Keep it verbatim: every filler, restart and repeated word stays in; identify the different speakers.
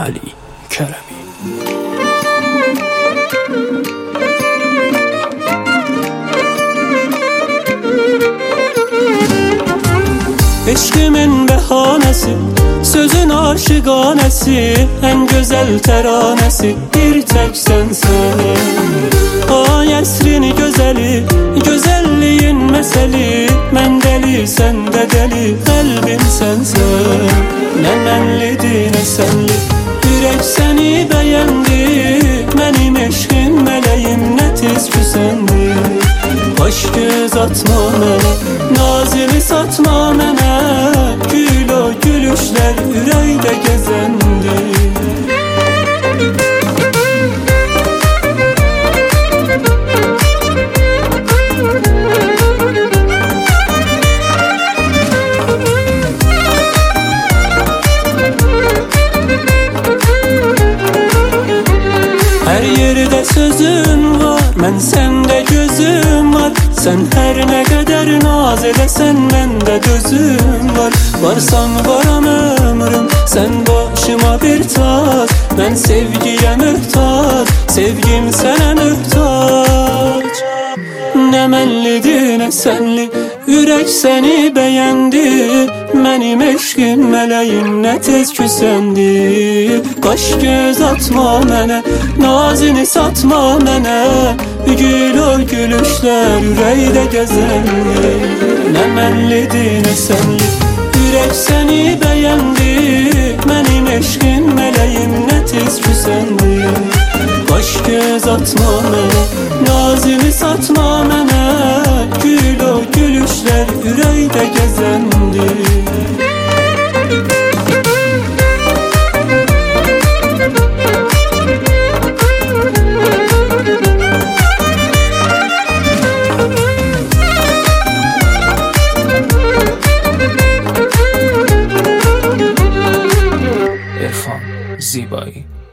Speaker 1: Ali Keremi.
Speaker 2: Eşkimin behanesi, sözün aşıganesi, en güzel teranesi bir tek sensin. Ay esrin güzeli, güzelliğin meseli, men deli sen de deli, kalbim sensin. Ne menlidi ne senli, yürek seni beğendi, benim eşkin meleğim ne tiz küsendi. Hoş göz atma mene, nazını satma mene, gül o gülüşler yüreğde gezendi. Her yerde sözün var, men sende gözüm var. Sen her ne kadar naz edesen mende gözüm var. Varsan varam ömrüm, sen başıma bir taç. Ben sevgiye muhtaç, sevgim sana muhtaç. Ne menlidi ne senli, yürek seni beğendi, benim eşkim meleğim ne tez küsendi. Kaş göz atma mene, nazını satma mene, gül o gülüşler yüreğde gezendi. Ne menlidi ne senli, yürek seni beğendi, benim eşkim meleğim ne tez küsendi. Kaş göz atma mene, nazını satma mene, gül o gülüşler yüreğde gezendi.
Speaker 1: İrfan Zibai.